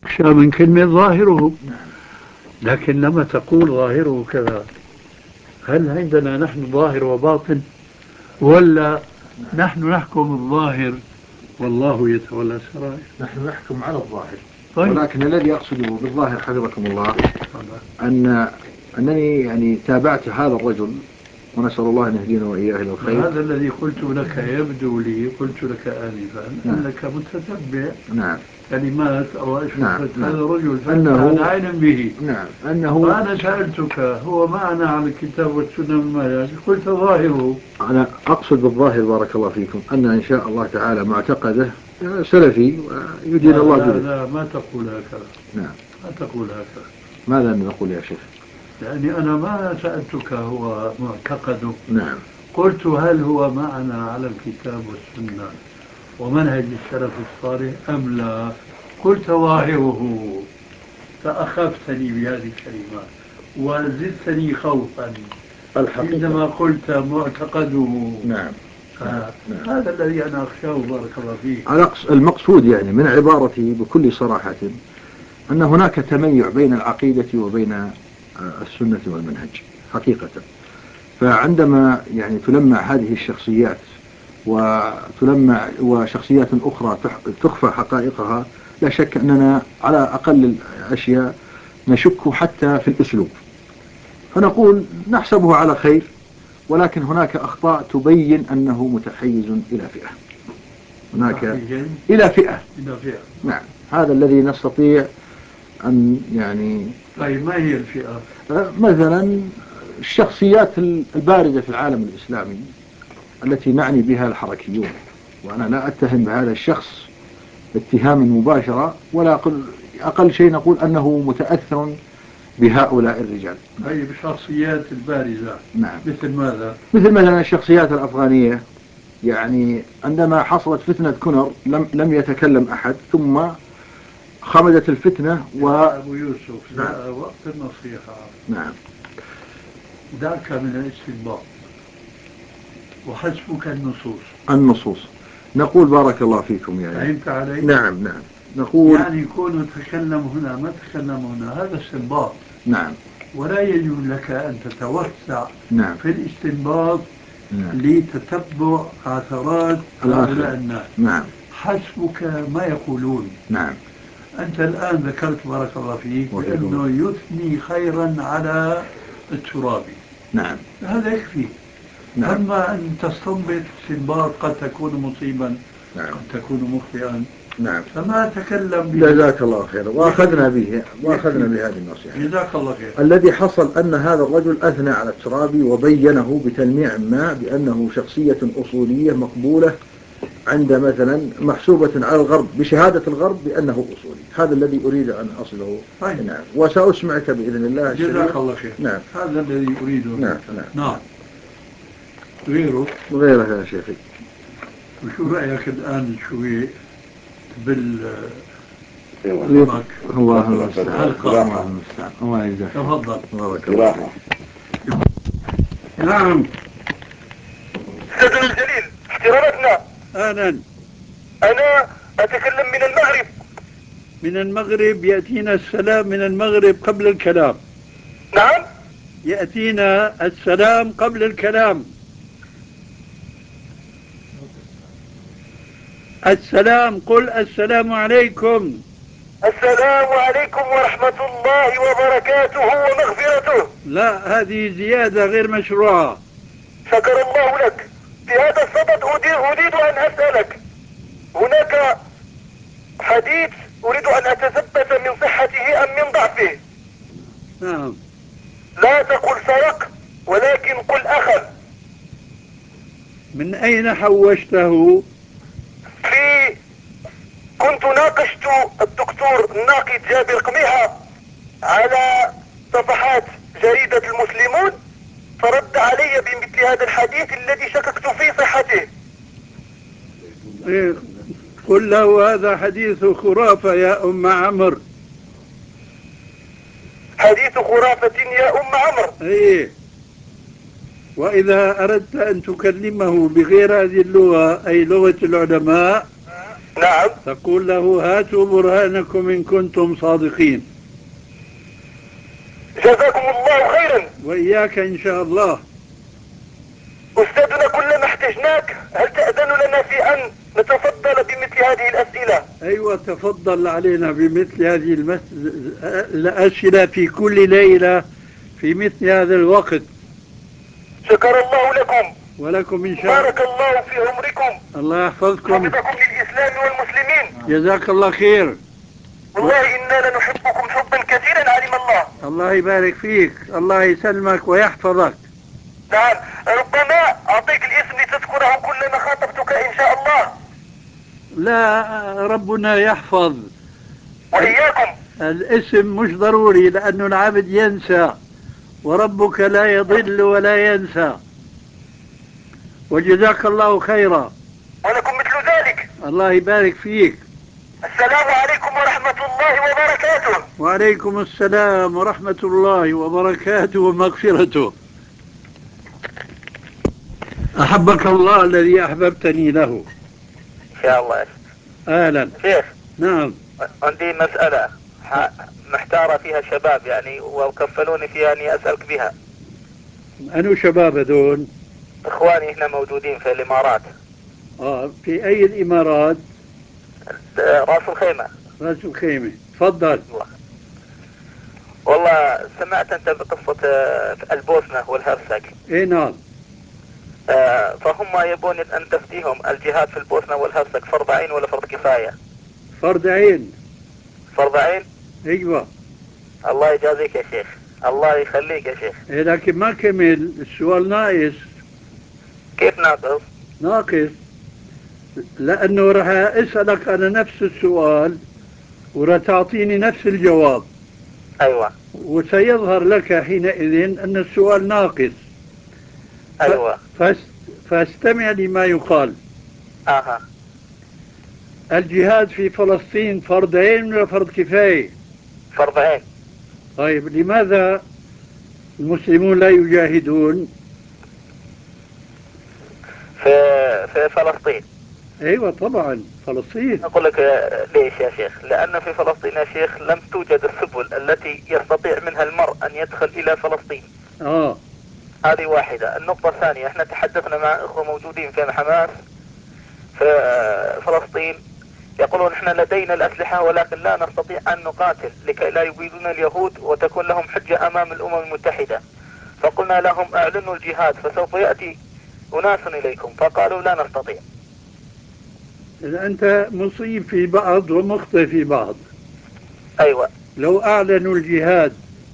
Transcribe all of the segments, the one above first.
أخشى من كلمة ظاهره. لكن لما تقول ظاهره كذا، هل عندنا نحن ظاهر وباطن، ولا نحن نحكم الظاهر والله يتولى السرائر؟ نحن نحكم على الظاهر. طيب. ولكن الذي أقصده بالظاهر حفظكم الله أنني يعني تابعت هذا الرجل، ونسأل الله أن يهدينا وإياه إلى الخير. هذا الذي قلت لك يبدو لي، قلت لك آنفا أنك متتبع كلمات أو أشرفة هذا الرجل، فأنت على علم به. فأنا سألتك هو معنا على الكتاب والسنة والمنهج، قلت ظاهره. أنا أقصد بالظاهر بارك الله فيكم أن إن شاء الله تعالى معتقده سلفي ويدين الله به. لا ما تقول هكذا. ما تقول هكذا. ماذا نقول يا شيخ؟ يعني أنا ما سألتك هو معتقده. قلت هل هو معنا على الكتاب والسنة ومنهج السلف الصالح أم لا؟ قلت ظاهره، فأخفتني بهذه الكلمات وزدتني خوفا عندما قلت معتقده. هذا الذي أنا أخشاه بارك الله فيك. المقصود يعني من عبارتي بكل صراحة أن هناك تميع بين العقيدة وبين السنة والمنهج حقيقة. فعندما يعني تلمع هذه الشخصيات وتلمع وشخصيات أخرى تخفى حقائقها، لا شك أننا على أقل الأشياء نشك حتى في الأسلوب، فنقول نحسبه على خير، ولكن هناك أخطاء تبين أنه متحيز إلى فئة. هناك إلى فئة. نعم، هذا الذي نستطيع أن يعني. طيب ما هي الفئة؟ مثلا الشخصيات الباردة في العالم الإسلامي التي نعني بها الحركيون، وأنا لا أتهم بهذا الشخص اتهاما مباشرة، ولا أقل شيء نقول أنه متأثر بهؤلاء الرجال. طيب الشخصيات البارزة مثل ماذا؟ مثل مثلا الشخصيات الأفغانية، يعني عندما حصلت فتنة كونر لم يتكلم أحد، ثم خمدت الفتنة أبو يوسف لا وقت النصيحة. دعك من الاستنباط وحسبك النصوص. نقول بارك الله فيكم يعني. فهمت علي؟ نعم نقول يعني يكون تكلم هنا ما تكلم هنا، هذا استنباط. نعم. ولا يجوز لك أن تتوسع في الاستنباط لتتبع عثرات هؤلاء الناس. حسبك ما يقولون. أنت الآن ذكرت بارك الله فيك بأنه يثني خيرا على الترابي. هذا يكفي. أما أن تستنبط استنباط قد تكون مصيبا قد تكون مخطئا، فما تكلم به. جزاك الله خير، وأخذنا بهذه النصيحة. جزاك الله خير. الذي حصل أن هذا الرجل أثنى على الترابي وبينه بتلميع ما بأنه شخصية أصولية مقبولة عند مثلا محسوبة على الغرب بشهادة الغرب بأنه أصولي. هذا الذي أريد أن أصله. وسأسمعك بإذن الله. جزاك الله خير. هذا الذي أريده. نعم. غيره يا شيخي. وشو رأيك الآن شوي الله المستعان. الله يجزاك. تفضل. بارك الله فيك. نعم. سيدنا الجليل احترامتنا. أنا أتكلم من المغرب. من المغرب يأتينا السلام من المغرب قبل الكلام. نعم. يأتينا السلام قبل الكلام. السلام، قل السلام عليكم. السلام عليكم ورحمة الله وبركاته ومغفرته. لا، هذه زيادة غير مشروعة. شكر الله لك. في هذا الصدد أريد أن أسألك، هناك حديث أريد أن أتثبت من صحته أم من ضعفه. نعم. لا تقل سرق ولكن قل أخذ. من أين حوشته؟ كنت ناقشت الدكتور الناقد جابر قميحة على صفحات جريدة المسلمون، فرد علي بمثل هذا الحديث الذي شككت في صحته. قل له هذا حديث خرافة يا أم عمرو. حديث خرافة يا أم عمرو. إيه. وإذا أردت أن تكلمه بغير هذه اللغة أي لغة العلماء نعم. تقول له هاتوا برهانكم إن كنتم صادقين. جزاكم الله خيرا. وإياك إن شاء الله. أستاذنا كلما احتجناك هل تأذن لنا في أن نتفضل بمثل هذه الأسئلة؟ أيوة، تفضل علينا بمثل هذه الأسئلة في كل ليلة في مثل هذا الوقت. شكر الله لكم. ولكم إن شاء الله. بارك الله في عمركم. الله يحفظكم. حفظكم للإسلام والمسلمين. جزاك الله خير. والله إننا لنحبكم حبا كثيرا علم الله. الله يبارك فيك، الله يسلمك ويحفظك. نعم. ربما أعطيك الاسم لتذكره كلما خاطبتك إن شاء الله. لا، ربنا يحفظ. وإياكم. الاسم مش ضروري لأنه العبد ينسى، وربك لا يضل ولا ينسى. وجزاك الله خيرا. ولكم مثل ذلك. الله يبارك فيك. السلام عليكم ورحمة الله وبركاته. وعليكم السلام ورحمة الله وبركاته ومغفرته. أحبك الله الذي أحببتني له. إن شاء الله. أهلا. شيخ. نعم. عندي مسألة محتارة فيها الشباب يعني، وكفلوني فيها أني أسألك بها. أنو شباب هذول؟ إخواني هنا موجودين في الإمارات. في أي الإمارات؟ راس الخيمة. راس الخيمة. تفضل. والله سمعت أنت بقصة البوسنة والهرسك. إيه نعم. فهم يبون أن تفتيهم الجهاد في البوسنة والهرسك فرض عين ولا فرض كفاية؟ فرض عين. فرض عين؟ ايوه. الله يجازيك يا شيخ، الله يخليك يا شيخ. لكن ما كمل السؤال، ناقص. كيف ناقص؟ ناقص لأنه راح أسألك أنا نفس السؤال وراح تعطيني نفس الجواب. أيوة. وسيظهر لك حينئذ أن السؤال ناقص. أيوة. فاستمع لما يقال. الجهاد في فلسطين فرض عين ولا فرض كفاية؟ فرض عين. طيب لماذا المسلمون لا يجاهدون في فلسطين؟ ايوه طبعا فلسطين. اقول لك ليش يا شيخ؟ لان في فلسطين يا شيخ لم توجد السبل التي يستطيع منها المرء ان يدخل الى فلسطين. هذه واحدة. النقطة الثانية، احنا تحدثنا مع اخوة موجودين في حماس في فلسطين، يقولون احنا لدينا الاسلحة ولكن لا نستطيع ان نقاتل لكي لا يبيدون اليهود وتكون لهم حجة امام الامم المتحدة. فقلنا لهم اعلنوا الجهاد فسوف يأتي اناس اليكم، فقالوا لا نستطيع. أنت مصيب في بعض ومخطئ في بعض. أيوة. لو أعلنوا الجهاد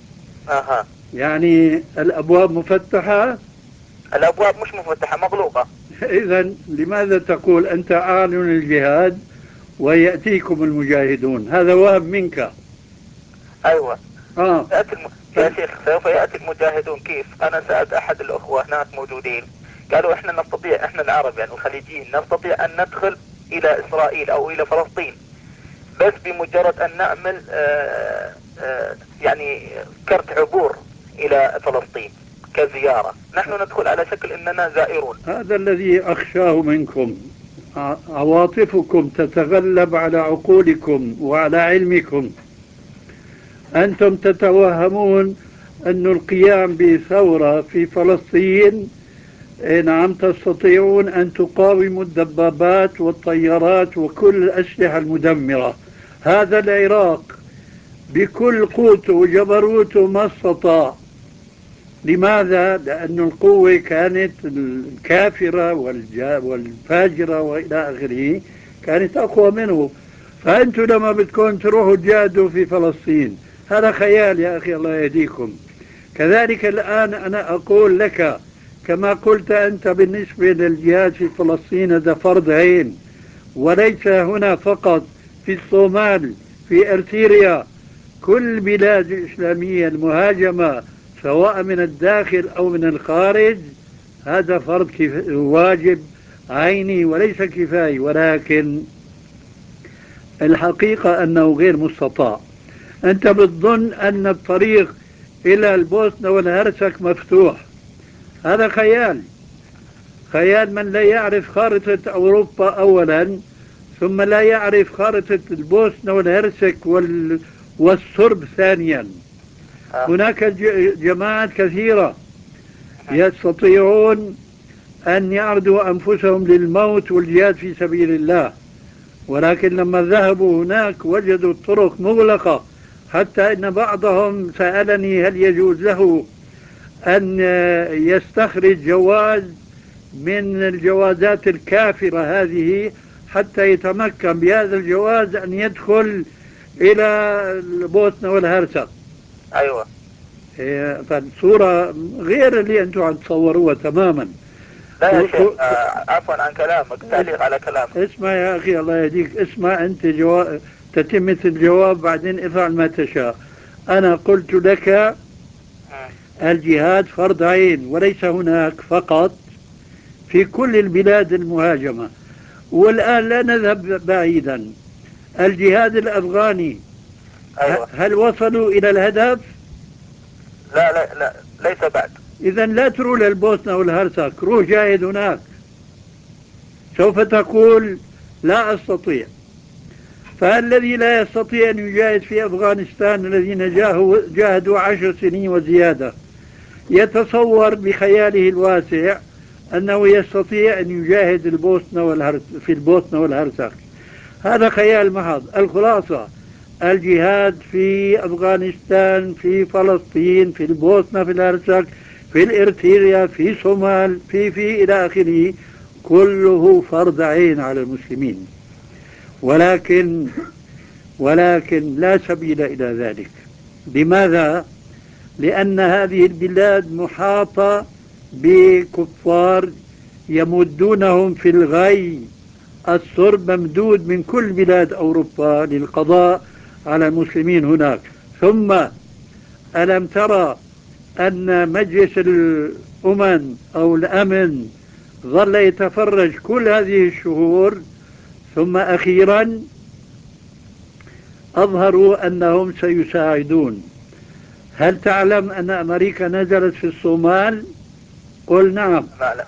يعني الأبواب مفتحة؟ الأبواب مش مفتحة، مغلوقة. إذا لماذا تقول أنت أعلن الجهاد ويأتيكم المجاهدون؟ هذا وهم منك. أيوة. يا شيخ سوف يأتي المجاهدون كيف؟ أنا سألت أحد الأخوة هناك موجودين، قالوا إحنا نستطيع، إحنا العرب يعني الخليجيين نستطيع أن ندخل إلى إسرائيل أو إلى فلسطين بس بمجرد أن نعمل يعني كرت عبور إلى فلسطين كزيارة، نحن ندخل على شكل أننا زائرون. هذا الذي أخشاه منكم، عواطفكم تتغلب على عقولكم وعلى علمكم. أنتم تتوهمون أن القيام بثورة في فلسطين نعم تستطيعون أن تقاوموا الدبابات والطيارات وكل الأسلحة المدمرة. هذا العراق بكل قوته وجبروته ما استطاع. لماذا؟ لأن القوة كانت الكافرة والفاجرة وإلى آخره كانت أقوى منه. فأنتم لما بدكم تروحوا تجاهدوا في فلسطين هذا خيال يا أخي، الله يهديكم. كذلك الآن أنا أقول لك كما قلت أنت بالنسبة للجهاد في فلسطين هذا فرض عين، وليس هنا فقط، في الصومال، في أرتيريا، كل البلاد الإسلامية المهاجمة سواء من الداخل أو من الخارج هذا فرض واجب عيني وليس كفاية، ولكن الحقيقة أنه غير مستطاع. أنت بتظن أن الطريق إلى البوسنة والهرسك مفتوح، هذا خيال. خيال من لا يعرف خارطة أوروبا أولا، ثم لا يعرف خارطة البوسنة والهرسك والصرب ثانيا. هناك جماعات كثيرة يستطيعون أن يعرضوا أنفسهم للموت والجهاد في سبيل الله، ولكن لما ذهبوا هناك وجدوا الطرق مغلقة، حتى إن بعضهم سألني هل يجوز له أن يستخرج جواز من الجوازات الكافرة هذه حتى يتمكن بهذا الجواز أن يدخل إلى البوسنة والهرسك. أيوة. فالصورة غير اللي أنتم عم تصوروها تماما. لا يا شيخ، عفوا عن كلامك، تعليق على كلامك. اسمع يا أخي الله يهديك، اسمع أنت تتمة الجواب بعدين افعل ما تشاء. أنا قلت لك الجهاد فرض عين، وليس هناك فقط، في كل البلاد المهاجمة. والآن لا نذهب بعيدا، الجهاد الأفغاني أيوة. هل وصلوا إلى الهدف؟ لا لا لا، ليس بعد. إذا لا تروح للبوسنة والهرسك، روح جاهد هناك. سوف تقول لا أستطيع. فالذي لا يستطيع أن يجاهد في أفغانستان الذين جاهدوا 10 سنين وزيادة يتصور بخياله الواسع أنه يستطيع أن يجاهد في البوسنة والهرسك. هذا خيال محض. الخلاصة الجهاد في أفغانستان، في فلسطين، في البوسنة، في الهرسك، في الإرتريا، في صومال، في إلى آخره، كله فرض عين على المسلمين، ولكن لا سبيل إلى ذلك. لماذا؟ لأن هذه البلاد محاطة بكفار يمدونهم في الغي. الصرب ممدود من كل بلاد أوروبا للقضاء على المسلمين هناك. ثم ألم ترى أن مجلس الأمم أو الأمن ظل يتفرج كل هذه الشهور، ثم أخيرا أظهروا أنهم سيساعدون. هل تعلم أن أمريكا نزلت في الصومال؟ قل نعم. أعلم.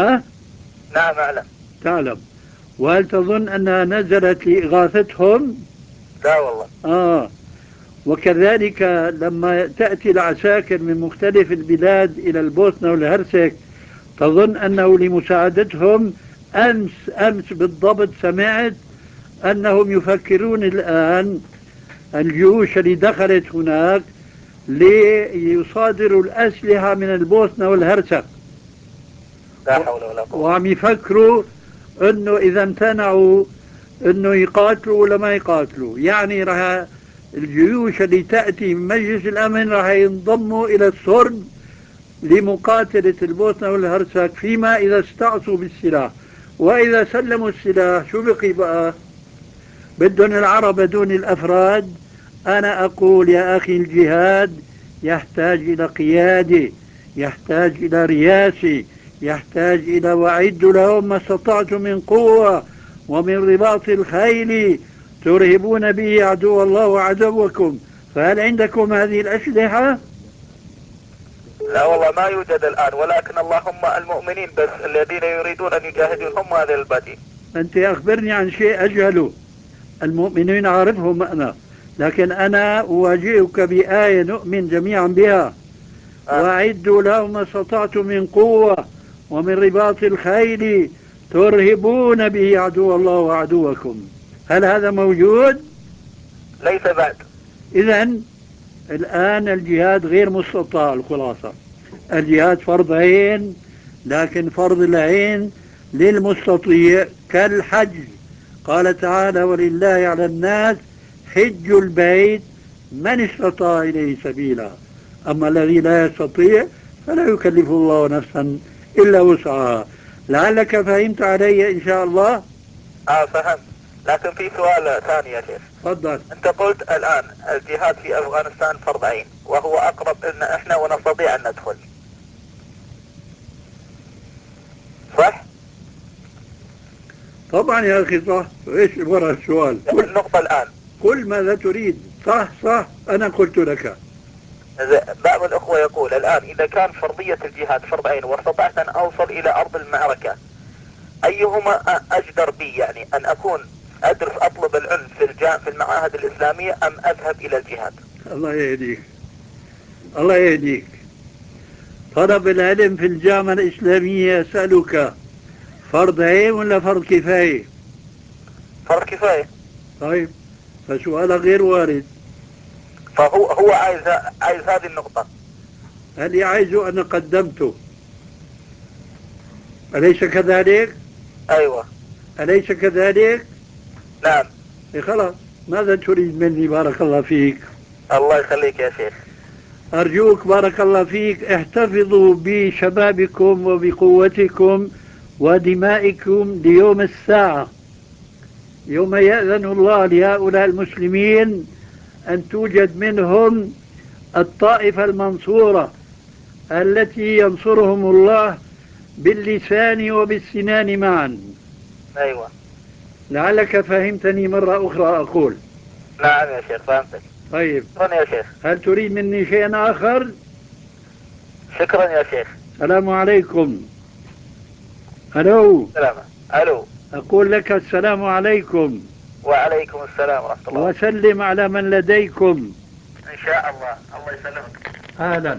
نعم أعلم. تعلم. وهل تظن أنها نزلت لإغاثتهم؟ لا والله. وكذلك لما تأتي العساكر من مختلف البلاد إلى البوسنة والهرسك تظن أنه لمساعدتهم؟ أمس بالضبط سمعت أنهم يفكرون الآن الجيوش اللي دخلت هناك ليصادروا الأسلحة من البوسنة والهرسك. لا حول ولا قوة. وعم يفكروا أنه إذا امتنعوا أنه يقاتلوا ولا ما يقاتلوا. يعني راح الجيوش اللي تأتي من مجلس الأمن راح ينضموا إلى الصرب لمقاتلة البوسنة والهرسك، فيما إذا استعصوا بالسلاح. وإذا سلموا السلاح شو بقي بقى؟ بدهم العرب دون الأفراد. أنا أقول يا أخي الجهاد يحتاج إلى قيادة، يحتاج إلى رياسة، يحتاج إلى وأعدوا لهم ما استطعتم من قوة ومن رباط الخيل ترهبون به عدو الله وعدوكم. فهل عندكم هذه الأسلحة؟ لا والله ما يوجد الآن، ولكن اللهم المؤمنين بس الذين يريدون أن يجاهدون هم هذا البديل. أنت أخبرني عن شيء أجهله. المؤمنين عارفهم أنا، لكن أنا أواجهك بآية نؤمن جميعا بها. وأعدوا لهم ما استطعتم من قوة ومن رباط الخيل ترهبون به عدو الله وعدوكم. هل هذا موجود؟ ليس بعد. إذن الآن الجهاد غير مستطاع. الخلاصة الجهاد فرض عين، لكن فرض العين للمستطيع كالحج. قال تعالى ولله على الناس حج البيت من استطاع إليه سبيلا. أما الذي لا يستطيع فلا يكلف الله نفسا إلا وسعها. لعلك فهمت علي إن شاء الله. فهمت، لكن في سؤال ثاني يا شيخ. تفضل. أنت قلت الآن الجهاد في أفغانستان فرض عين وهو أقرب إن إحنا ونستطيع أن ندخل، صح؟ طبعا يا أخي صح. إيش وراء السؤال؟ النقطة الآن قل ماذا تريد. صح أنا قلت لك. بعض الأخوة يقول الآن إذا كان فرضية الجهاد فرض عين واستطعت أن أوصل إلى أرض المعركة، أيهما أجدر بي؟ يعني أن أكون ادرس اطلب العلم في المعاهد الاسلامية ام اذهب الى الجهاد؟ الله يهديك، الله يهديك. طلب العلم في الجامعة الإسلامية أسألك فرض عين ولا فرض كفاية؟ فرض كفاية. طيب، فسؤالك غير وارد. فهو عايز هذه النقطة. اللي عايزه أنا قدمته، أليس كذلك؟ ايوه. أليس كذلك؟ نعم. إيه خلاص، ماذا تريد مني؟ بارك الله فيك. الله يخليك يا شيخ. أرجوك بارك الله فيك احتفظوا بشبابكم وبقوتكم ودمائكم ليوم الساعة، يوم يأذن الله لهؤلاء المسلمين أن توجد منهم الطائفة المنصورة التي ينصرهم الله باللسان وبالسنان معا. ايوه. لعلك فهمتني مرة أخرى أقول. نعم يا شيخ فهمتك. طيب، شكرا يا شيخ. هل تريد مني شيئا آخر؟ شكرا يا شيخ. السلام عليكم. ألو. سلامة. الو. أقول لك السلام عليكم. وعليكم السلام ورحمة الله. وسلم على من لديكم. ان شاء الله. الله يسلمك. أهلا.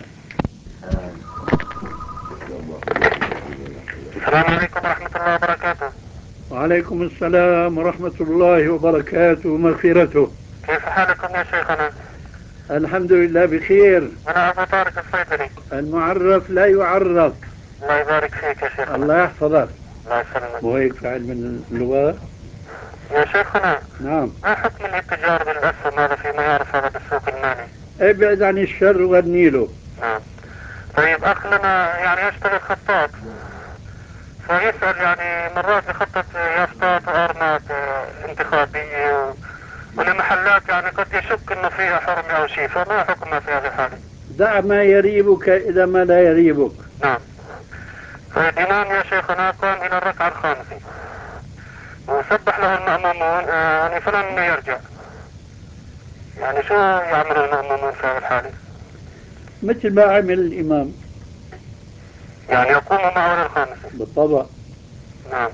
السلام عليكم ورحمة الله وبركاته. وعليكم السلام ورحمة الله وبركاته ومغفرته. كيف حالكم يا شيخنا؟ الحمد لله بخير. أنا أبو طارق الصيدلي. المعرف لا يعرف. الله يبارك فيك يا شيخنا. الله يحفظك. الله يسلمك. وهيك في علم اللغات. يا شيخنا. نعم. ما حكم الاتجار بالأسهم هذا فيما يعرف هذا بالسوق المالي؟ ابعد عن الشر وغني له. نعم. طيب أخ لنا يعني يشتغل خطاط، فيسأل يعني مرات يخطط يافطات وأرمات انتخابية ولمحلات يعني قد يشك انه فيها حرمة او شيء، فما حكمها في هذه الحالة؟ دع ما يريبك إذا ما لا يريبك. نعم. فالإمام يا شيخنا قام إلى الركعة الخامسة وسبح له المأمومون يعني فلم يرجع، يعني شو يعمل المأمومون في هذه الحالة؟ مثل ما عمل الإمام، يعني يقوم معه للخامسة. بالطبع. نعم.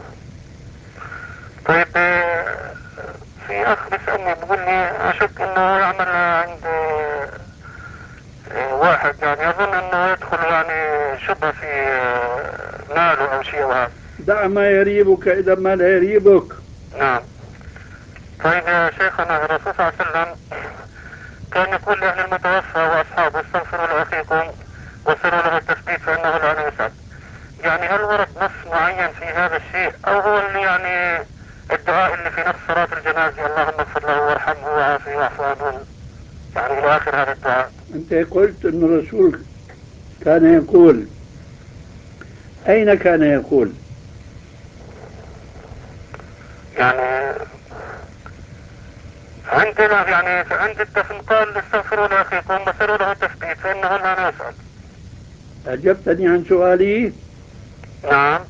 طيب في أخ بيسألني بيقول لي أشك إنه يعمل عند واحد يعني يظن إنه يدخل يعني شبه في ماله أو شيء وهذا. دع ما يريبك إذا ما لا يريبك. نعم. طيب يا شيخنا الرسول صلى الله عليه وسلم كان يقول لأهل المتوفى وأصحابه استغفروا لأخيكم وسروا له التثبيت فإنه لا يسعد. يعني هل ورد نص معين في هذا الشيء أو هو اللي يعني الدعاء اللي في نفس صلاة الجنازة اللهم اغفر له وارحمه وعافه واعف عنه، يعني إلى آخر هذا الدعاء؟ أنت قلت أن الرسول كان يقول، أين كان يقول؟ يعني عندنا يعني عند الدفن قال استغفروا لأخيكم وسروا له التثبيت فإنه لا يسعد. أجبتني عن سؤالي؟ نعم.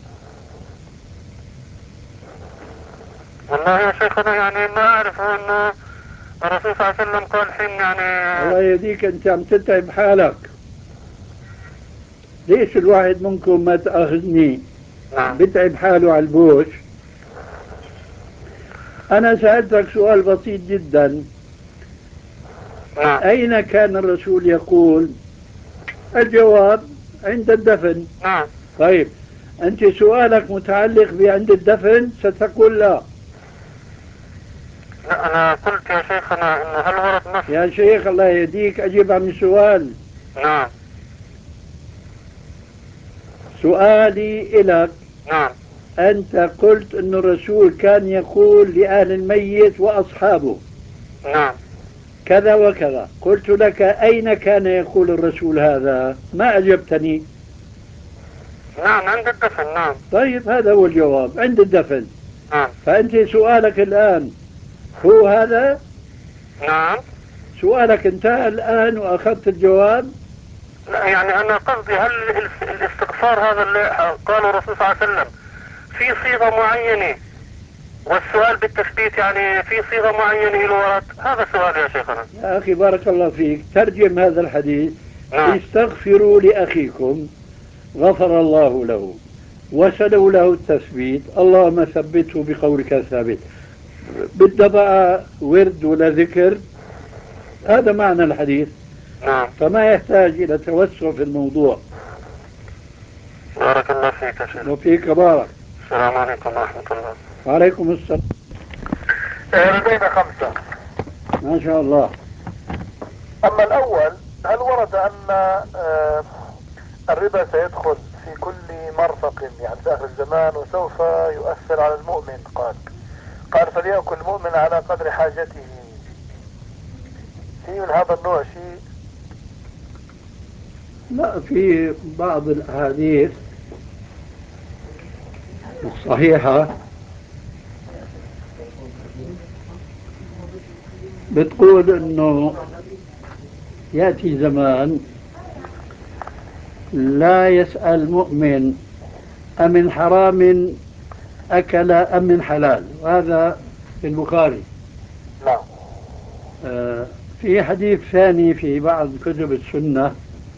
والله يا شيخنا يعني ما أعرف أنه الرسول صلى الله عليه وسلم قال حين يعني الله يهديك، أنت عم تتعب حالك. ليش الواحد منكم ما تأخذني؟ نعم. بتعب حاله على البوش. أنا سألتك سؤال بسيط جدا. نعم. أين كان الرسول يقول؟ الجواب عند الدفن. نعم. طيب، أنت سؤالك متعلق بعند الدفن، ستقول لا. لا أنا قلت يا شيخنا إنه هل ورد نص؟ يا شيخ الله يهديك، أجيب عن السؤال. نعم. سؤالي إلك، نعم. أنت قلت أن الرسول كان يقول لأهل الميت وأصحابه نعم. كذا وكذا. قلت لك أين كان يقول الرسول هذا؟ ما أجبتني. نعم عند الدفن. نعم. طيب، هذا هو الجواب، عند الدفن. نعم. فأنت سؤالك الآن هو هذا؟ نعم. سؤالك انتهى الآن وأخذت الجواب؟ لا يعني أنا قصدي هل الاستغفار هذا اللي قاله الرسول صلى الله عليه وسلم في صيغة معينة والسؤال بالتثبيت يعني في صيغة معينة له ورد؟ هذا السؤال يا شيخنا. يا أخي بارك الله فيك، ترجم هذا الحديث. نعم. استغفروا لأخيكم غفر الله له وسلوا له التثبيت، اللهم ثبته بقولك ثابت. بدها بقى ورد ولا ذكر، هذا معنى الحديث. نعم. فما يحتاج إلى توسع في الموضوع. بارك الله فيك يا شيخ. وفيك بارك. السلام عليكم ورحمة الله. وعليكم السلام. لدينا 5. ما شاء الله. أما الأول، هل ورد أن الربا سيدخل في كل مرفق يعني في آخر الزمان وسوف يؤثر على المؤمن؟ قال فليأكل المؤمن على قدر حاجته. في من هذا النوع شيء؟ لا، في بعض الأحاديث الصحيحة بتقول انه يأتي زمان لا يسأل مؤمن أمن حرام أكل أم من حلال، وهذا في البخاري. نعم. في حديث ثاني في بعض كتب السنة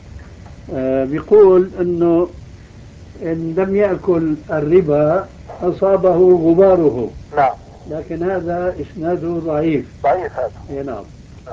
بيقول انه ان لم يأكل الربا أصابه غباره. نعم. لكن هذا إسناده ضعيف. ضعيف هذا. نعم.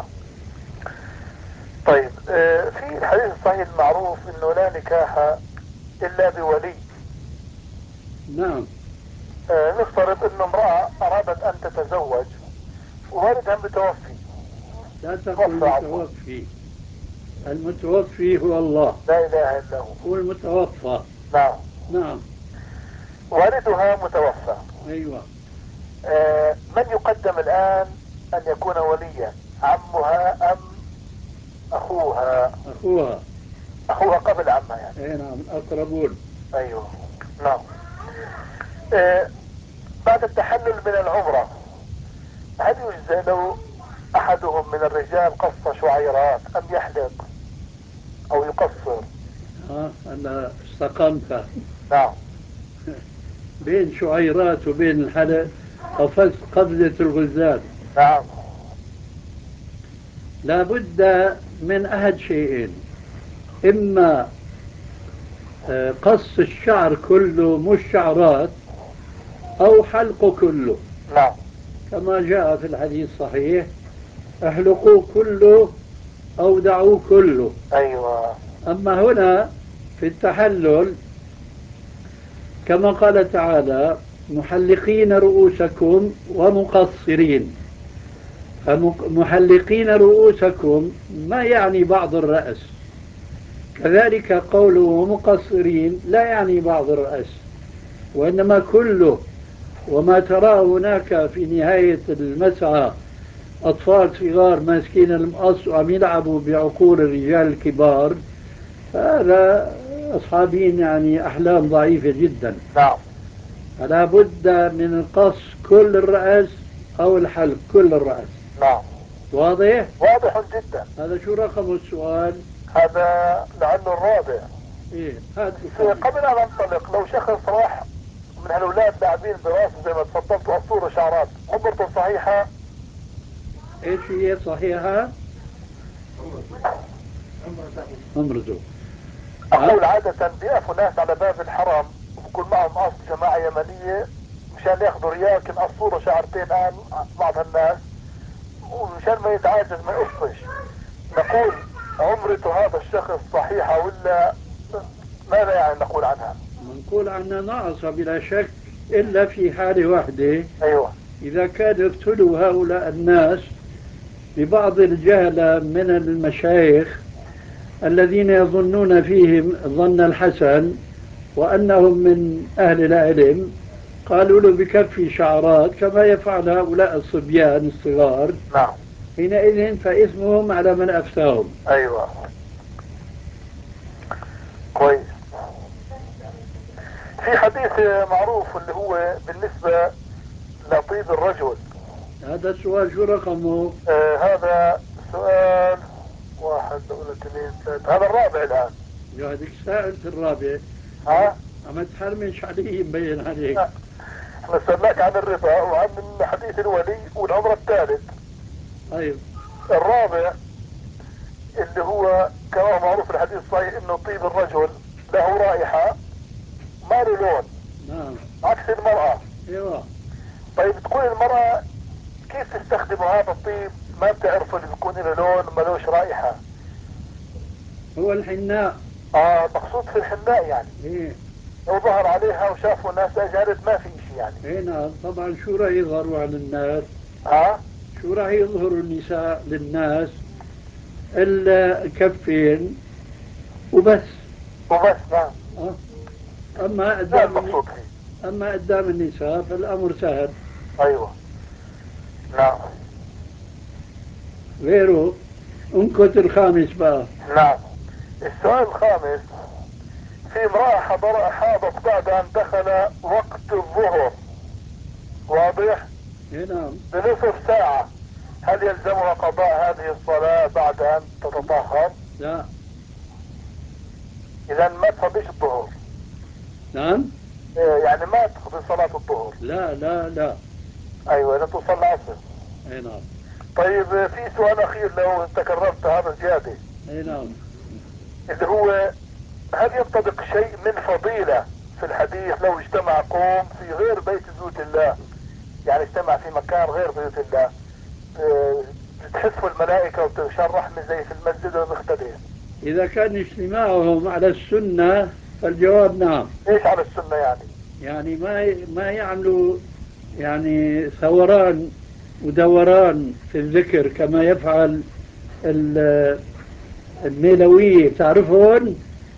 طيب، في الحديث الصحيح المعروف انه لا نكاح الا بولي. نعم. نفترض انه امرأة ارادت ان تتزوج ووالدها متوفي. لا تقل متوفي، المتوفي هو الله. لا اله الا هو. هو المتوفى. نعم. نعم. والدها متوفى. ايوه. من يقدم الان ان يكون وليا؟ عمها ام اخوها؟ اخوها. اخوها قبل عمها يعني. اي نعم، اقربون. ايوه. نعم. بعد التحلل من العمرة، هل يجزى لو احدهم من الرجال قص شعيرات ام يحلق او يقصر؟ انا استقمت. نعم. بين شعيرات وبين الحلق قفزت قفزة الغزال. نعم. لا بد من أحد شيئين: إما قص الشعر كله مش شعرات، أو حلقه كله. نعم. كما جاء في الحديث الصحيح: احلقوه كله أو دعوه كله. ايوه. أما هنا في التحلل كما قال تعالى: محلقين رؤوسكم ومقصرين. فمحلقين رؤوسكم ما يعني بعض الرأس، كذلك قوله مقصرين لا يعني بعض الرأس، وإنما كله. وما تراه هناك في نهاية المسعى أطفال صغار ماسكين المقص وعم يلعبوا بعقول الرجال الكبار، هذا أصحابين يعني أحلام ضعيفة جدا. نعم. فلا بد من القص كل الرأس أو الحلق كل الرأس. نعم. واضح؟ واضح جدا. هذا شو رقم السؤال؟ هذا لعله الرابع. إيه هذا قبل ان انطلق، لو شخص راح من هالولاد لاعبين براسه زي ما تفضلت وقصور شعرات، عمرته صحيحة؟ ايش هي صحيحة؟ عمرته. اقول عادة بيقفوا ناس على باب الحرم وبكون معهم قص جماعة يمنية مشان ياخذوا ريال، كن قصوره شعرتين قال بعض الناس، ومشان ما يتعاجز ما يقصش. نقول عمرته هذا الشخص صحيحة ولا ماذا يعني نقول عنها؟ نقول عنها ناقصة بلا شك، إلا في حالة واحدة: ايوه. إذا كان ابتلوا هؤلاء الناس ببعض الجهلة من المشايخ الذين يظنون فيهم ظن الحسن وأنهم من أهل العلم، قالوا له بكفي شعرات كما يفعل هؤلاء الصبيان الصغار. نعم. حينئذ فإثمهم على من أفتاهم. ايوه. كويس. في حديث معروف اللي هو بالنسبة لطيب الرجل. هذا السؤال شو رقمه؟ هذا سؤال 1 2 3، هذا الرابع الآن. يا هذيك سألت الرابع. ها؟ عم تحرمش علي مبين عليك. احنا سألناك عن الربا وعن حديث الولي والعمر الثالث. طيب. الرابع اللي هو كما هو معروف في الحديث الصحيح انه طيب الرجل له رائحة ما له لون. نعم. عكس المرأة. ايوه. طيب تقول المرأة كيف تستخدموا هذا الطيب ما بتعرفوا اللي بيكون له لون وملوش رائحة؟ هو الحناء. مقصود في الحناء يعني. ايه. لو ظهر عليها وشافوا ناس اجانب ما في شيء يعني. ايه نعم طبعا. شو راح يظهروا على الناس؟ شو راح يظهروا النساء للناس؟ الكفين وبس. نعم. أما قدام النساء فالأمر سهل. أيوة. نعم. غيره. انكت الخامس بقى. نعم. السؤال الخامس: في امرأة حاضت بعد أن دخل وقت الظهر، واضح؟ نعم. بنصف ساعة، هل يلزمها قضاء هذه الصلاة بعد أن تتطهر؟ لا. إذا ما تصليش الظهر. نعم. يعني ما تقضي صلاة الظهر. لا. أيوة، إذا تصلي العصر. اي نعم. طيب في سؤال أخير لو تكررت هذا زيادة. اي نعم. اللي هو: هل ينطبق شيء من فضيلة في الحديث لو اجتمع قوم في غير بيت بيوت الله، يعني اجتمع في مكان غير بيوت الله، بتحسوا الملائكة وبتغشى الرحمة زي في المسجد المختلف؟ إذا كان اجتماعهم على السنة فالجواب نعم. ايش على السنة يعني؟ يعني ما يعملوا يعني ثوران ودوران في الذكر كما يفعل الميلوية، تعرفون؟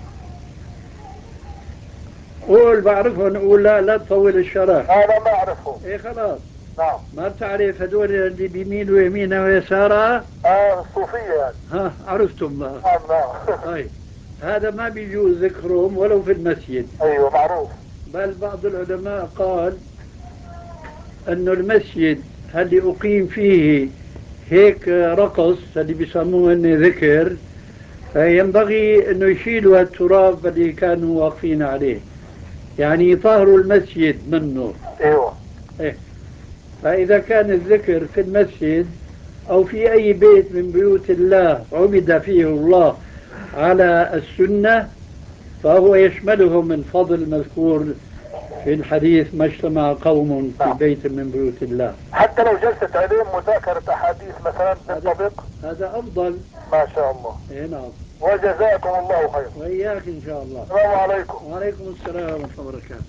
قول بعرفهم. قول لا تطول الشرح. انا ما اعرفهم. ايه خلاص. نعم. ما بتعرف هدول اللي بيميلوا يمينا ويسارا؟ الصوفية يعني. ها عرفتم بقى. نعم. طيب هذا ما بيجوز ذكرهم ولو في المسجد. ايوه معروف. بل بعض العلماء قال أن المسجد اللي أقيم فيه هيك رقص اللي بيسموه إنه ذكر، فينبغي أنه يشيلوا التراب اللي كانوا واقفين عليه، يعني يطهروا المسجد منه. ايوه. إيه. فإذا كان الذكر في المسجد أو في أي بيت من بيوت الله عبد فيه الله على السنة فهو يشملهم الفضل المذكور في الحديث: ما اجتمع قوم في بيت من بيوت الله. حتى لو جلسة عليهم مذاكرة أحاديث مثلا تنطبق؟ هذا أفضل. ما شاء الله. إيه نعم. وجزاكم الله خير. وإياك إن شاء الله. السلام عليكم. وعليكم السلام ورحمة الله وبركاته.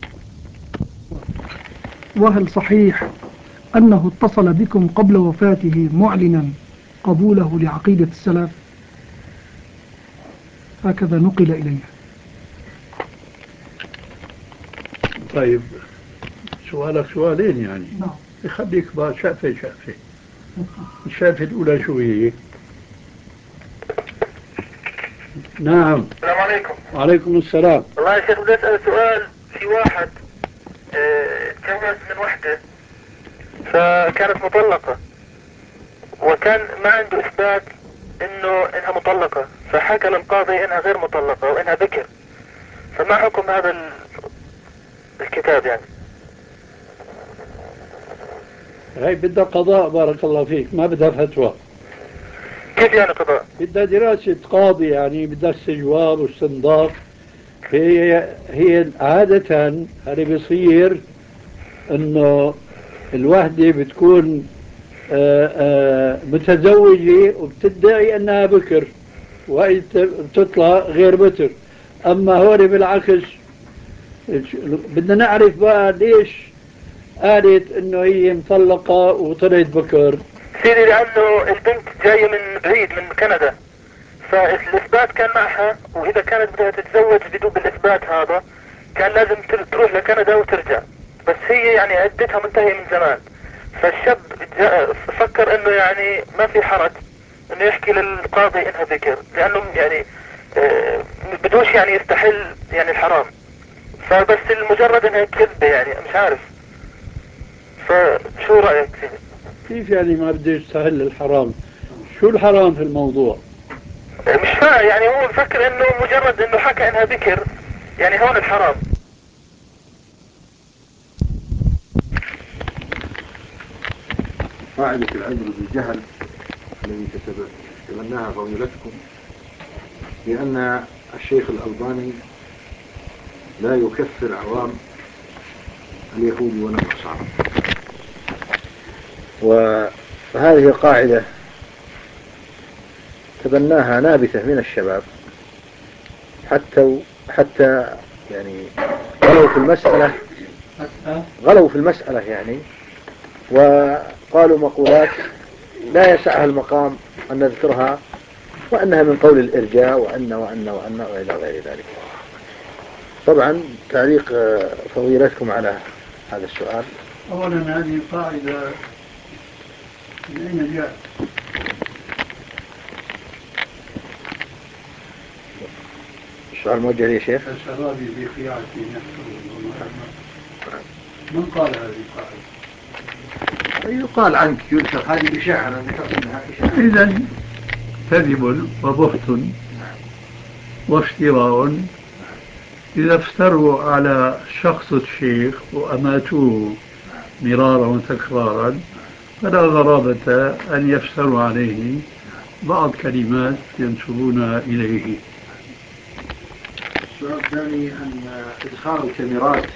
وهل صحيح أنه اتصل بكم قبل وفاته معلنا قبوله لعقيدة السلف؟ هكذا نقل إلينا. طيب سؤالك سؤالين يعني. نعم. يخليك بقى شقفة. الشقفة الأولى شو هي؟ نعم. السلام عليكم. وعليكم السلام. والله يا شيخ بدي أسأل سؤال. في واحد تجوز من وحدة فكانت مطلقة، وكان ما عنده إثبات إنها مطلقة، فحكى للقاضي إنها غير مطلقة وإنها بكر، فما حكم هذا الكتاب يعني؟ هاي بدها قضاء بارك الله فيك، ما بدها فتوى. كيف يعني قضاء؟ بدها دراسة قاضي، يعني بدها استجواب واستنضاف. هي عادة اللي بيصير انه الوحدة بتكون متزوجة وبتدعي انها بكر، وهي بتطلع غير بكر. اما هون بالعكس. بدنا نعرف بقى ليش قالت انه هي مطلقة وطلعت بكر. سيدي لانه البنت جاية من بعيد من كندا، فالاثبات كان معها، واذا كانت بدها تتزوج بدون بالاثبات هذا كان لازم تروح لكندا وترجع، بس هي يعني عدتها منتهية من زمان. فالشاب فكر انه يعني ما في حرج انه يحكي للقاضي انها ذكر، لانه يعني بدوش يعني يستحل يعني الحرام، فبس المجرد انها كذبة يعني مش عارف. فشو رأيك فيه؟ كيف يعني ما بدي يستحل الحرام؟ شو الحرام في الموضوع؟ مش فاهم يعني، هو مفكر انه مجرد انه حكى انها ذكر يعني هون الحرام. قاعدة العذر بالجهل الذي تبناها فضيلتكم، لأن الشيخ الألباني لا يكفر عوام اليهود والنصارى، وهذه قاعدة تبناها نابثة من الشباب حتى يعني غلوا في المسألة يعني، وقالوا مقولات لا يسعها المقام أن نذكرها، وأنها من قول الإرجاء وأن وإلى غير ذلك. طبعا تعليق فضيلتكم على هذا السؤال. أولا هذه قاعدة من أين جاءت؟ السؤال موجه لي يا شيخ. الشرابي في خياعتي نفسه من قال هذه القاعدة؟ يقال عنك يذكر هذه إشاعة، أنا ذكرت أنها إشاعة. إذن كذب وبهت وافتراء. إذا افتروا على شخص الشيخ وأماتوه مرارا وتكرارا فلا غرابة أن يفتروا عليه بعض كلمات ينسبونها إليه. السؤال الثاني أن إدخال الكاميرات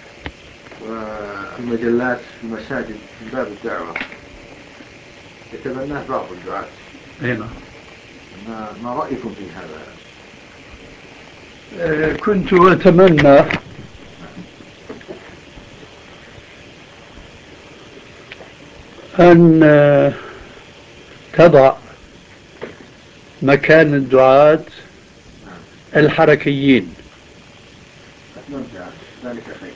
والمجلات في المساجد من باب الدعوة يتبناه بعض الدعاة. هنا ما رأيكم في هذا؟ كنت أتمنى أن تضع مكان الدعاة الحركيين. ذلك خير.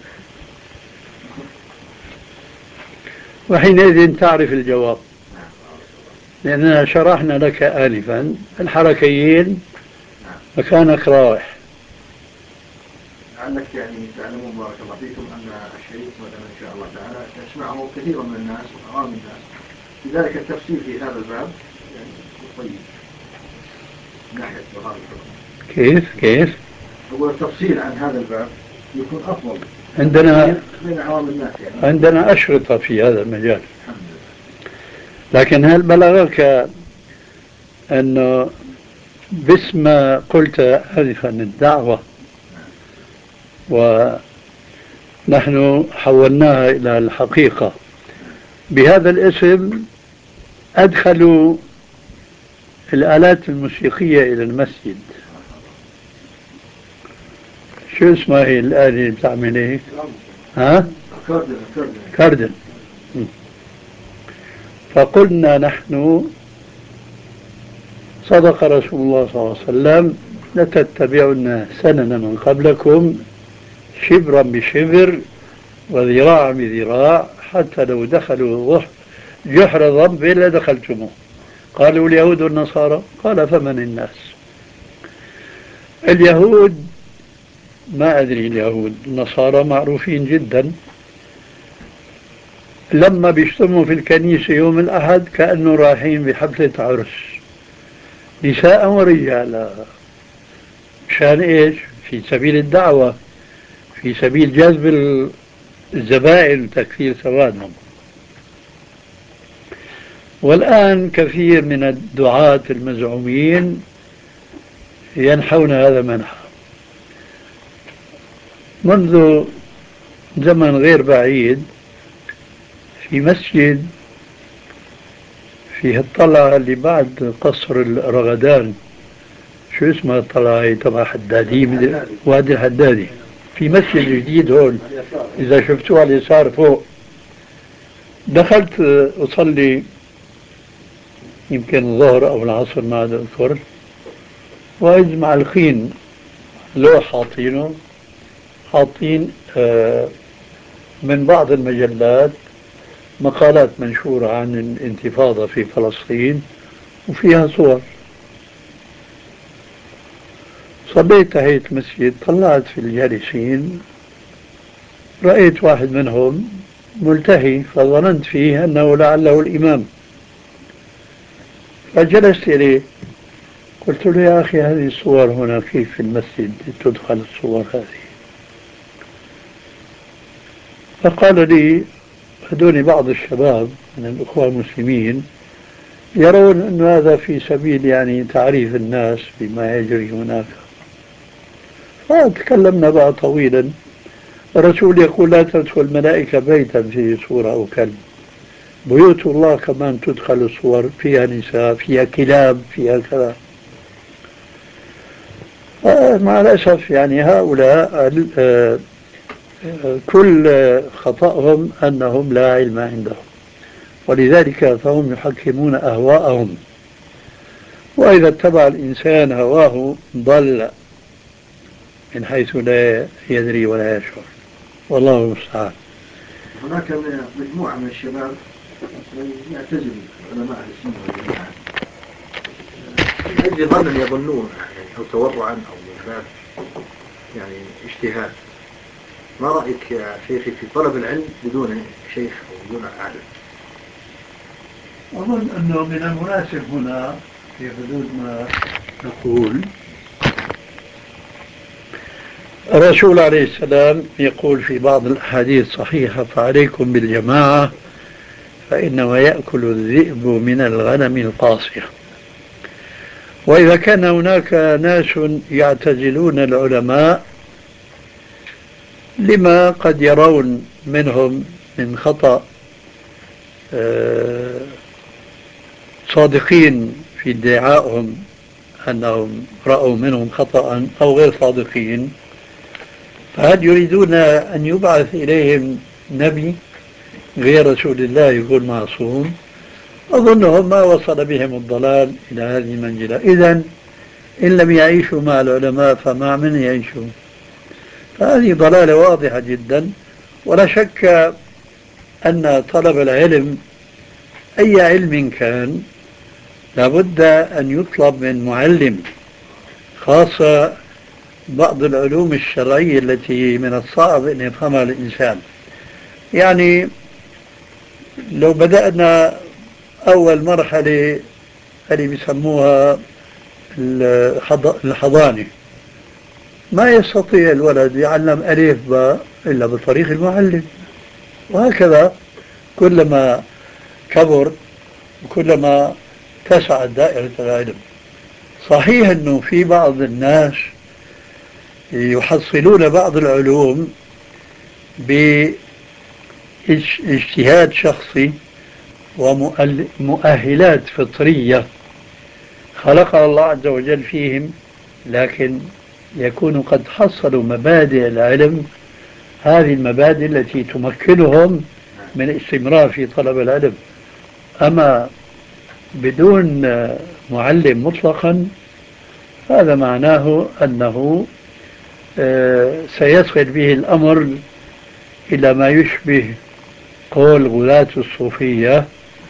وحينئذ تعرف الجواب، لأننا شرحنا لك آنفا الحركيين مكانك رايح. لعلك يعني تعلمون بارك الله فيكم أن الشريف مثلا إن شاء الله تعالى يسمعه كثير من الناس وعوام الناس، لذلك التفصيل في هذا الباب يعني طيب من ناحية ظهار الحكم. كيف؟ أقول التفصيل عن هذا الباب يكون أفضل عندنا بين عوام الناس يعني. عندنا أشرطة في هذا المجال. لكن هل بلغك أنه باسم قلت آنفا الدعوة ونحن حولناها إلى الحقيقة بهذا الاسم، أدخلوا الآلات الموسيقية إلى المسجد. شو اسمها هي الآلة اللي بتعمل هيك؟ كاردن. فقلنا نحن صدق رسول الله صلى الله عليه وسلم لتتبعن سنن من قبلكم شبرا بشبر وذراعا بذراع حتى لو دخلوا جحر ضب لدخلتموه. قالوا اليهود والنصارى، قال فمن الناس؟ اليهود ما أدري، اليهود النصارى معروفين جدا، لما بيجتمعوا في الكنيسة يوم الأحد كأنه رايحين بحفلة عرس، نساء ورجالا. مشان إيش؟ في سبيل الدعوة، في سبيل جذب الزبائن وتكثير سوادهم. والآن كثير من الدعاة المزعومين ينحون هذا منحى. منذ زمن غير بعيد في مسجد في الطلعة اللي بعد قصر الرغدان، شو اسمها الطلعة هي تبع حدادي، وادي الحدادي، في مسجد جديد هون إذا شفتوه على اليسار فوق. دخلت أصلي يمكن الظهر أو العصر ما أذكر، وإذ معلقين لوح حاطين من بعض المجلات مقالات منشورة عن الانتفاضة في فلسطين وفيها صور. صليت تحية المسجد، طلعت في الجالسين رأيت واحد منهم ملتهي، فظننت فيه أنه لعله الإمام، فجلست إليه قلت له يا أخي هذه الصور هنا كيف في المسجد تدخل الصور هذه؟ فقال لي هدوني بعض الشباب من الأخوة المسلمين يرون أن هذا في سبيل يعني تعريف الناس بما يجري هناك. فتكلمنا بقى طويلا. الرسول يقول لا تدخل الملائكة بيتا فيه صورة أو كلب، بيوت الله كمان تدخل الصور فيها نساء، فيها كلاب، فيها كذا. مع الأسف يعني هؤلاء كل خطأهم أنهم لا علم عندهم، ولذلك فهم يحكمون أهواءهم، وإذا اتبع الإنسان هواه ضل من حيث لا يدري ولا يشعر، والله المستعان. هناك مجموعة من الشباب من يعتزل علماء أهل السنة والجماعة من أجل ظنا يظنون يعني أو تورعا أو من باب يعني اجتهاد. ما رأيك يا شيخي في طلب العلم بدون شيخ أو بدون عالم؟ أظن أنه من المناسب هنا في حدود ما نقول الرسول عليه السلام يقول في بعض الأحاديث الصحيحة: فعليكم بالجماعة فإنما يأكل الذئب من الغنم القاصية. وإذا كان هناك ناس يعتزلون العلماء لما قد يرون منهم من خطأ، صادقين في ادعائهم أنهم رأوا منهم خطأ أو غير صادقين، فهل يريدون أن يبعث إليهم نبي غير رسول الله يكون معصوم؟ أظنهم ما وصل بهم الضلال إلى هذه المنزلة. إذن إن لم يعيشوا مع العلماء فمع من يعيشون؟ فهذه ضلالة واضحة جدا. ولا شك أن طلب العلم أي علم كان لابد أن يطلب من معلم، خاصة بعض العلوم الشرعية التي من الصعب أن يفهمها الإنسان. يعني لو بدأنا أول مرحلة اللي بيسموها الحضانة، ما يستطيع الولد يعلم ألف باء إلا بطريق المعلم، وهكذا كلما كبر وكلما اتسعت دائرة العلم. صحيح أنه في بعض الناس يحصلون بعض العلوم باجتهاد شخصي ومؤهلات فطرية خلقها الله عز وجل فيهم، لكن يكونوا قد حصلوا مبادئ العلم، هذه المبادئ التي تمكنهم من الاستمرار في طلب العلم. أما بدون معلم مطلقا هذا معناه أنه سيصل به الأمر إلى ما يشبه قول غلاة الصوفية: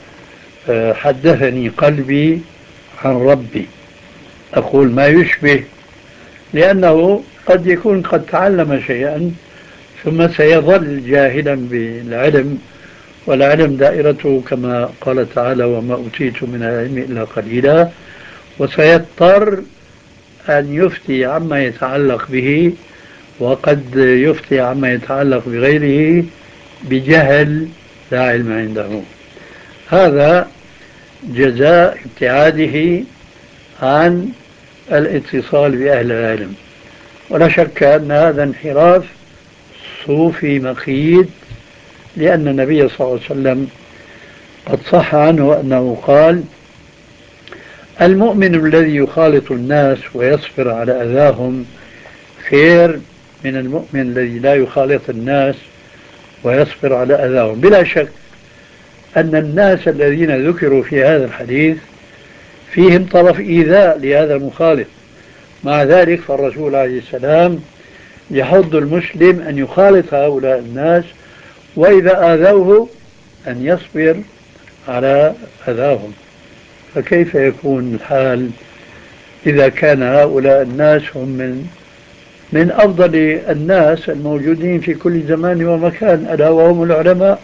حدثني قلبي عن ربي. أقول ما يشبه لأنه قد يكون قد تعلم شيئا ثم سيظل جاهلا بالعلم، والعلم دائرته كما قال تعالى: وما أوتيت من العلم إلا قليلا، وسيضطر أن يفتي عما يتعلق به، وقد يفتي عما يتعلق بغيره بجهل لا علم عنده. هذا جزاء ابتعاده عن الاتصال بأهل العلم. ولا شك أن هذا انحراف صوفي مخيد، لأن النبي صلى الله عليه وسلم قد صح عنه أنه قال: المؤمن الذي يخالط الناس ويصبر على أذاهم خير من المؤمن الذي لا يخالط الناس ويصبر على أذاهم. بلا شك أن الناس الذين ذكروا في هذا الحديث فيهم طرف إيذاء لهذا المخالط، مع ذلك فالرسول عليه السلام يحض المسلم أن يخالط هؤلاء الناس، وإذا آذوه أن يصبر على أذاهم. فكيف يكون الحال إذا كان هؤلاء الناس هم من أفضل الناس الموجودين في كل زمان ومكان، ألا وهم العلماء؟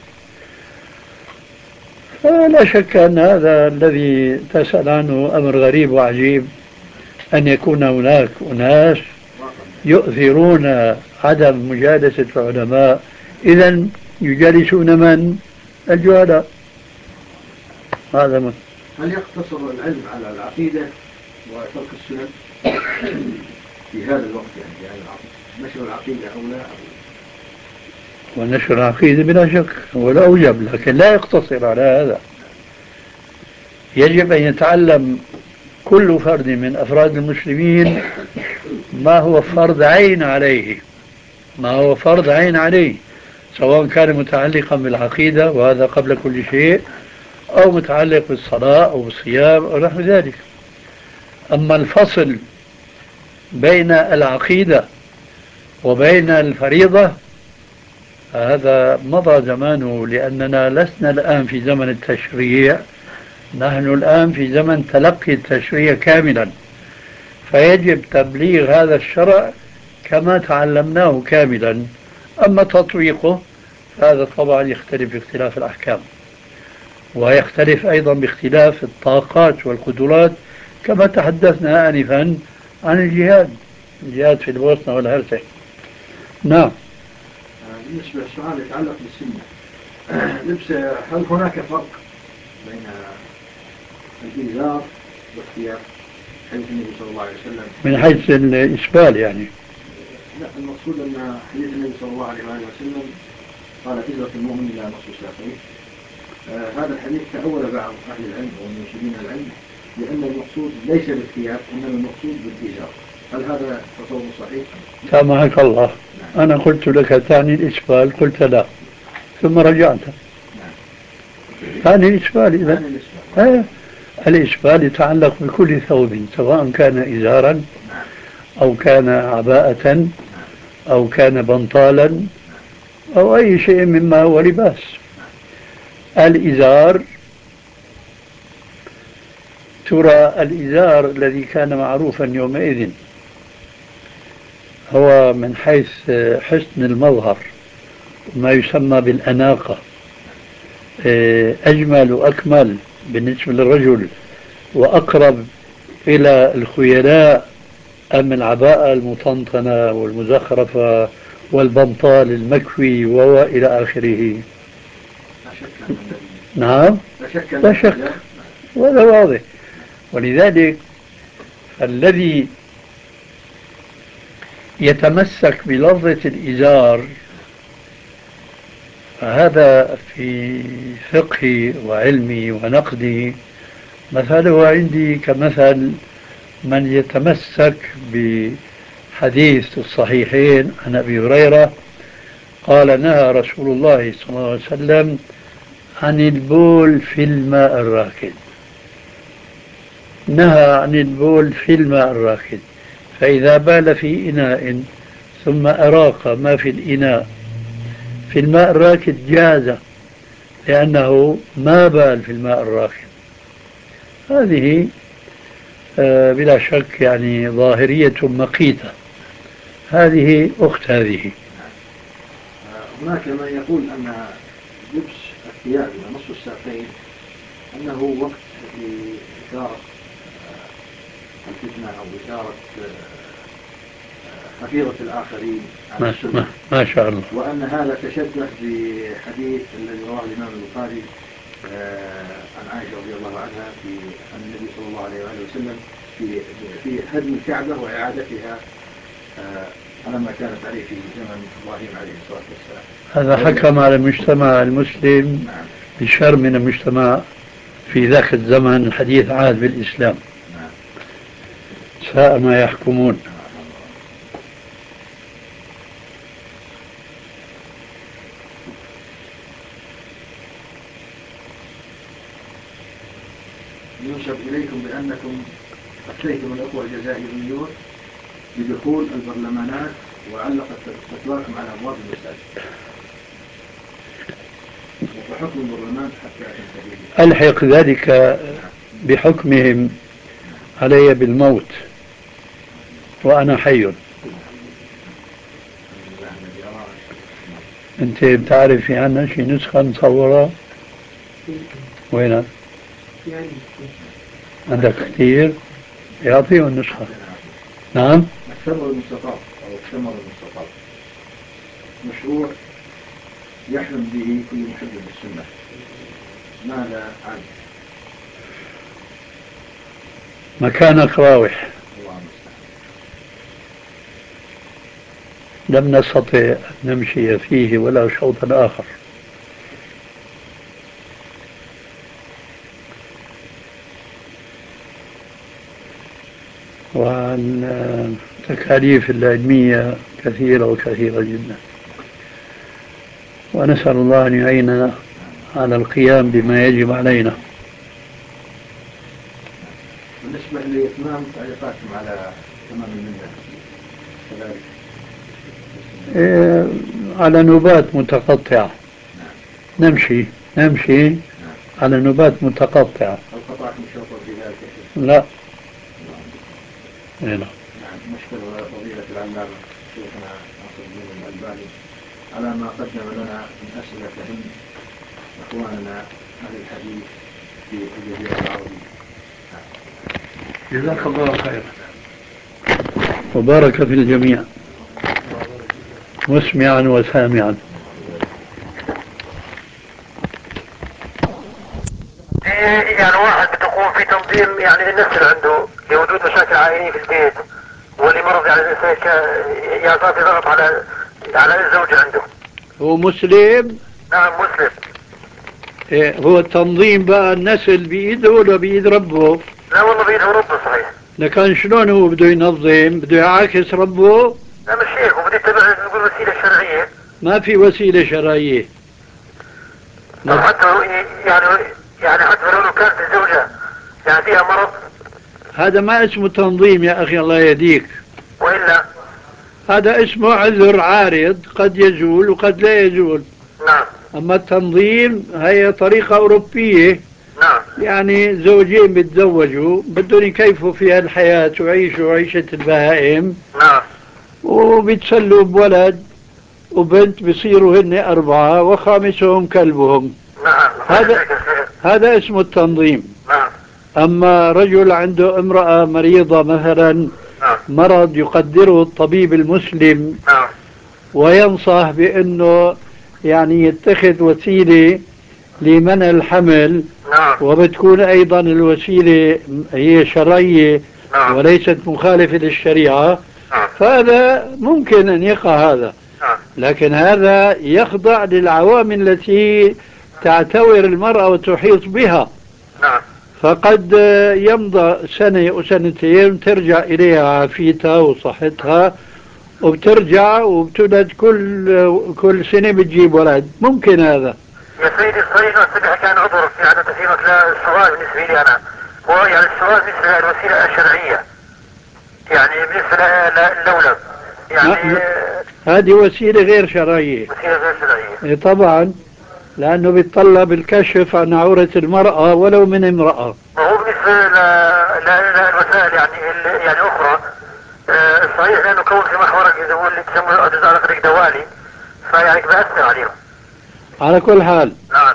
فلا شك أن هذا الذي تسأل عنه أمر غريب وعجيب، أن يكون هناك أناس يؤثرون عدم مجالسة العلماء، إذن يجالسون من؟ الجهلاء. هذا من. هل يقتصر العلم على العقيدة وترك السنن في هذا الوقت، يعني في هذا العصر؟ نشر العقيدة أو لا؟ ونشر العقيدة بلا شك هو الأوجب، لكن لا يقتصر على هذا. يجب أن يتعلم كل فرد من أفراد المسلمين ما هو فرض عين عليه، ما هو فرض عين عليه، سواء كان متعلقا بالعقيدة وهذا قبل كل شيء، أو متعلق بالصلاة أو بالصيام أو نحو ذلك. أما الفصل بين العقيدة وبين الفريضة هذا مضى زمانه، لأننا لسنا الآن في زمن التشريع، نحن الآن في زمن تلقي التشريع كاملا، فيجب تبليغ هذا الشرع كما تعلمناه كاملا. أما تطبيقه فهذا طبعا يختلف باختلاف الأحكام، ويختلف أيضا باختلاف الطاقات والقدرات، كما تحدثنا آنفا عن الجهاد في البوسنة والهرسك. نعم. بالنسبة للسؤال يتعلق بالسنة لبس، هل هناك فرق بين الإيزار والثياب حديث النبي صلى الله عليه وسلم من حيث الإسبال يعني؟ لا، المقصود أن حديث النبي صلى الله عليه وسلم قال إزرة المؤمن إلى نصف ساقيه. هذا الحديث تأول بعض أهل العلم ومنشدين العلم لأن المقصود ليس بالثياب إنما المقصود بالإزار. هل هذا تصور صحيح؟ سامحك الله. نعم. أنا قلت لك تعني الإسبال، قلت لا، ثم رجعت. نعم. تعني الإسبال إذا. الإسبال يتعلق بكل ثوب، سواء كان إزارا أو كان عباءة أو كان بنطالا أو أي شيء مما هو لباس. الإزار، ترى الإزار الذي كان معروفا يومئذ هو من حيث حسن المظهر ما يسمى بالأناقة، أجمل وأكمل بالنسبة للرجل وأقرب إلى الخيلاء أم العباءة المطنطنة والمزخرفة والبنطال المكوي وإلى آخره. نعم، لا شك، وهذا واضح. ولذلك الذي يتمسك بلفظة الإزار فهذا في فقهي وعلمي ونقدي مثله عندي كمثل من يتمسك بحديث الصحيحين عن أبي هريرة قال نهى رسول الله صلى الله عليه وسلم عن البول في الماء الراكد. نهى عن البول في الماء الراكد، فإذا بال في إناء ثم أراق ما في الإناء في الماء الراكد جاز، لأنه ما بال في الماء الراكد. هذه بلا شك يعني ظاهرية مقيتة، هذه أخت هذه. هناك من يقول أن لبس الثياب إلى نصف الساقين أنه وقت لإثارة الفتنة أو إثارة حفيظة الآخرين على السنة. ما شاء الله. وأن هذا تشبه بحديث الذي رواه الإمام البخاري عن عائشة رضي الله عنها عن النبي صلى الله عليه وسلم في هدم الكعبة وإعادتها على ما كانت عليه في زمن إبراهيم عليه الصلاة والسلام. هذا حكم على المجتمع المسلم بشر من المجتمع في ذاك الزمن الحديث عهد بالإسلام. ساء ما يحكمون. ينسب إليكم بأنكم أفتيتم الأخوة الجزائريون بدخول البرلمانات وعلقت فتواكم على أبواب المساجد وحكم البرلمان حتى تنتهي. ألحق ذلك بحكمهم علي بالموت وأنا حي. أنت بتعرف في عنا شي نسخة مصورة؟ وينها؟ عندك كثير؟ يعطيه النسخة. نعم؟ الثمر المستطاب أو الثمر المستطاب مشروع يحلم به كل محب للسنة، ماذا عنه؟ مكانك راوح. لم نستطع أن نمشي فيه ولا شوطا آخر. والتكاليف العلمية كثيرة وكثيرة جدا، ونسأل الله أن يعيننا على القيام بما يجب علينا. بالنسبة لإتمام تعليقاتكم على تمام المنة كذلك على نوبات متقطعة. نمشي على نوبات متقطعة. هل قطعتم شوطا في ذلك؟ لا. نعم. نشكر فضيلة العلامة شيخنا ناصر الدين الألباني على ما قدم لنا من أسئلة تهم إخواننا أهل الحديث في الجزيرة العربية. جزاك الله خيرا وبارك في الجميع مسمعا وسامعا. يعني واحد بتقوم في تنظيم يعني للنسل عنده لوجود مشاكل عائلية في البيت، واللي مرض يعني يعطي ضغط على الزوجة عنده. هو مسلم؟ نعم مسلم. هو التنظيم بقى النسل بإيده ولا بإيد ربه؟ لا والله بإيده ربه صحيح. لكن شلون هو بده ينظم؟ بده يعاكس ربه؟ لا مش هيك، وبده يتبع نقول وسيلة شرعية. ما في وسيلة شرعية. حتى يعني حتى لو كانت الزوجة يعني فيها مرض. هذا ما اسمه تنظيم يا أخي الله يهديك. وإلا هذا اسمه عذر عارض قد يزول وقد لا يزول. نعم. أما التنظيم هي طريقة أوروبية. نعم. يعني زوجين بيتزوجوا بدهم يكيفوا فيها الحياة ويعيشوا عيشة البهائم. نعم. وبيتسلوا بولد وبنت بيصيروا هن 4 وخامسهم كلبهم. نعم. هذا اسمه التنظيم. نعم. أما رجل عنده امرأة مريضة مثلا، نعم. مرض يقدره الطبيب المسلم، نعم. وينصح بأنه يعني يتخذ وسيلة لمنع الحمل. نعم. وبتكون أيضا الوسيلة هي شرعية. نعم. وليست مخالفة للشريعة. نعم. فهذا ممكن أن يقع هذا. نعم. لكن هذا يخضع للعوامل التي تعتبر المرأة وتحيط بها. نعم. فقد يمضى سنة وسنتين ترجع إليها عافيتها وصحتها، وبترجع وبتولد كل سنة بتجيب ولد. ممكن هذا. يا سيدي الصغير الصبح كان عذر يعني تسليمك للسؤال بالنسبة لي أنا. هو يعني السؤال بالنسبة للوسيلة الشرعية، يعني بالنسبة للولد يعني هذه وسيلة غير شرعية. وسيلة غير شرعية. طبعا، لأنه بيتطلب الكشف عن عورة المرأة ولو من امرأة. وهو بالنسبة للوسائل يعني أخرى صحيح لأنه كون في محورك إذا هو اللي تسمى على طريق دوالي، فيعني بأثر عليهم. على كل حال، نعم.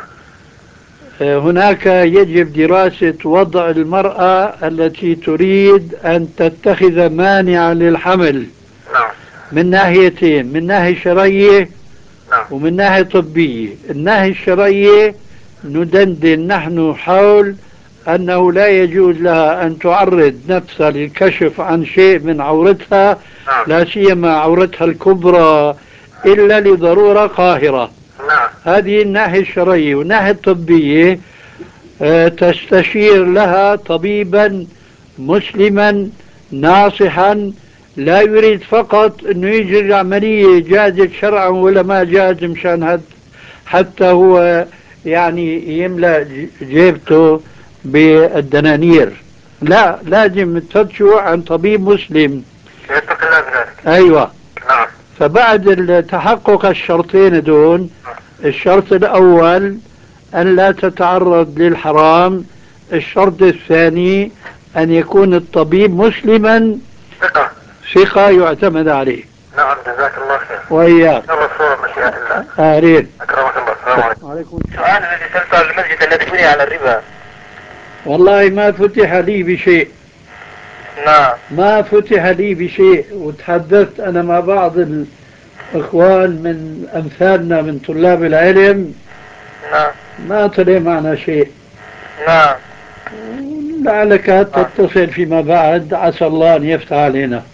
هناك يجب دراسة وضع المرأة التي تريد أن تتخذ مانعا للحمل. نعم. من ناحيتين، من ناحية شرعية نعم. ومن ناحية طبية. الناحية الشرعية ندندن نحن حول أنه لا يجوز لها أن تعرض نفسها للكشف عن شيء من عورتها، نعم. لا سيما عورتها الكبرى، إلا لضرورة قاهرة. نعم. هذه الناحية الشرعية. والناحية الطبية تستشير لها طبيبا مسلما ناصحا لا يريد فقط أنه يجري العملية جازت شرعا ولا ما جاز مشان حتى هو يعني يملأ جيبته بالدنانير. لا، لازم تفتشوا عن طبيب مسلم. يتق الله بذلك. أيوة. نعم. فبعد تحقق الشرطين دون، الشرط الأول أن لا تتعرض للحرام. الشرط الثاني أن يكون الطبيب مسلما ثقة يعتمد عليه. نعم. جزاك الله خير. وإياك. الله صور مشيئة الله. أهلين. أكرمك الله. السلام عليكم. وعليكم السؤال الذي سألته عن المسجد الذي بني على الربا. والله ما فتح لي بشيء. نعم. ما فتح لي بشيء. وتحدثت أنا مع بعض الإخوان من أمثالنا من طلاب العلم. نعم. ما طلع معنا شيء. نعم. لعلك تتصل فيما بعد، عسى الله أن يفتح علينا.